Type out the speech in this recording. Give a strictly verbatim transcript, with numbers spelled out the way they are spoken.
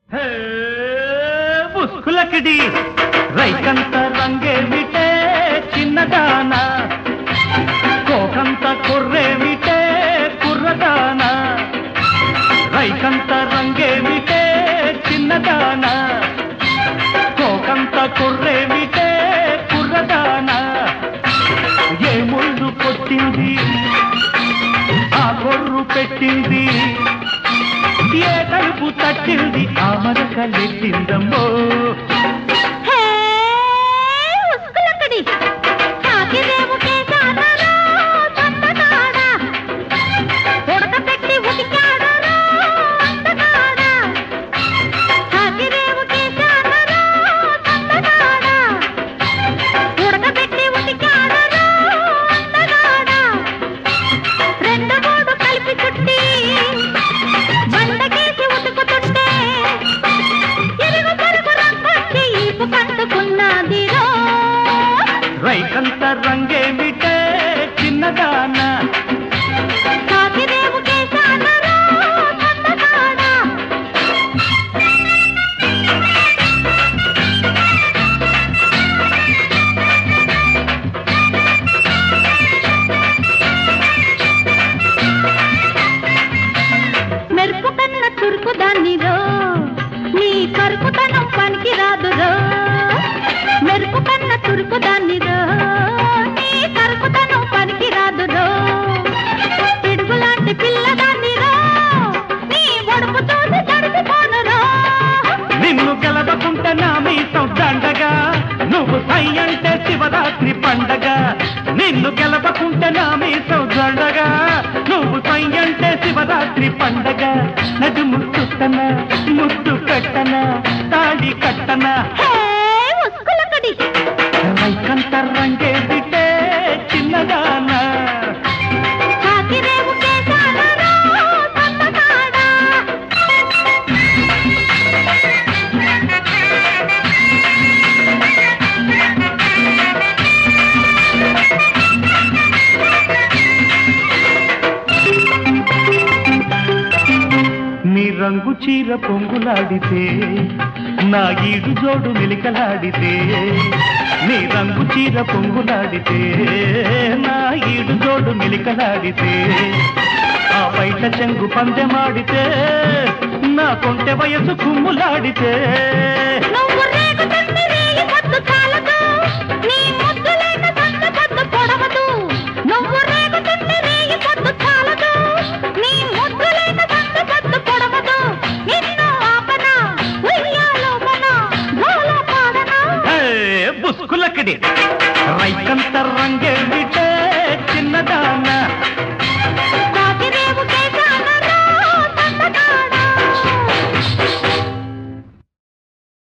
ముస్కులకిడి రైకంత రంగేమిటే చిన్నదానా, కోకంత కుర్రేమిటే కుర్రదానా. రైకంత రంగేమిటే చిన్నదానా, కోకంత కుర్రేమిటే కుర్రదానా. ఏ ముళ్ళు కొట్టింది ఆ కొర్రు పెట్టింది, ఏ తలుపు తట్టింది ఆ మరకలెట్టిందమ్మో. రైకంత రంగేమిటే చిన్నదానా, మెరుపు కన్న చురుకు దాన్నిరో, నీ కరుకుతనం పనికి రాదురో. మెరుపు కన్న చురుకు దాన్నిరో, నీ కరుకుతనం పనికి రాదురో. పిడుగులాంటి పిల్లదాన్నిరో, నీ ఒడుపు చూసి తడిసిపోనురో. నిన్ను గెలవకుంటే నా మీసం దండగా, నువ్వు సై అంటే శివరాత్రి పండగ. నిన్ను గెలవకుంటే నా మీసం దండగా, నువ్వు సై అంటే శివరాత్రి పండగ. నది ముట్టుతన ముట్టు కట్టన తాడి కట్టన, రైకంత రంగేమిటే చిన్నదానా. నీ రంగు చీర పొంగులాడితే, నా ఈడు జోడు మెలికలాడితే. నీ రంగు చీర పొంగులాడితే, నా ఈడు జోడు మెలికలాడితే. ఆ బయట చెంగు పందెమాడితే, నా కొంటె వయసు కుమ్ములాడితే. బుస్కులకిడి రైకంత రంగే